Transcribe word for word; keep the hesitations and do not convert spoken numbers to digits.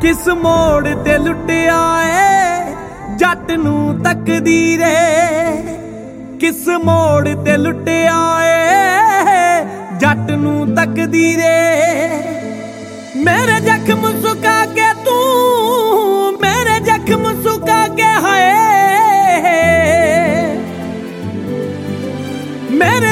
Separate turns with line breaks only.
किस मोड़ ते लुटिया ए जट नू तकदी रे, किस मोड़ ते लुटिया ए जट नू तकदी रे। मेरे जख्म सुका के